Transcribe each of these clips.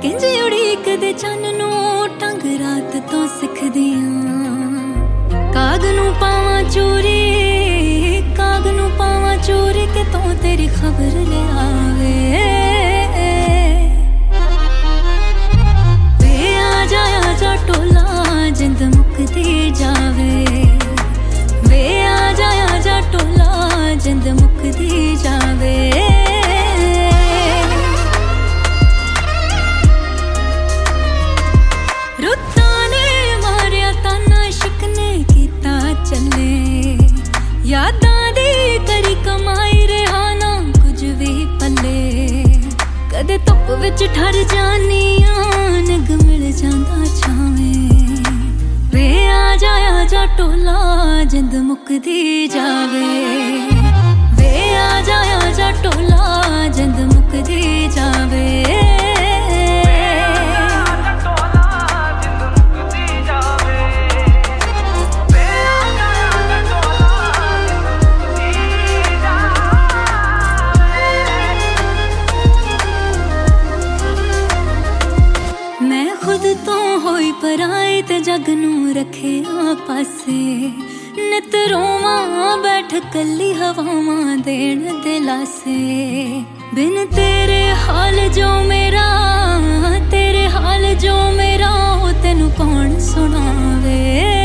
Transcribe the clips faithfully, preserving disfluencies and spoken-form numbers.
किंज उड़ीक दे चन्न नूं टंग रात तो सिखदियां काग नूं पावां चोरी काग नूं पावां चोरी कि तों तेरी खबर ले आवे वे आ जा आ जा टोला जिंद मुकदी जावे वे आ जा आ जा टोला जिंद मुकदी जावे रुत्तां ने मारिया ताना इश्क ने कीता चले यादां दी करी कमाई रहा ना कुछ भी पल्ले कदे धुप विच ठर जानियां निग मिल जांदा छावें वे आ जा आ जा टोला जिंद मुकदी जावे वे आ जा आ जा टोला जिंद मुकदी जावे तो होई पराई ते जग नूं रखे आ पासे नित रोवां बैठ कली हवावां देण दिलासे बिन तेरे हाल जो मेरा तेरे हाल जो मेरा ओ तैनूं कौन सुनावे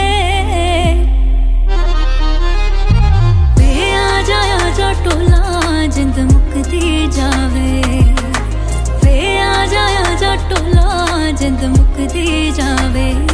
वे आ जा आ जा टोला जिंद मुकदी जावे वे आ जा आ जा टोला जिंद मुकदी जावे।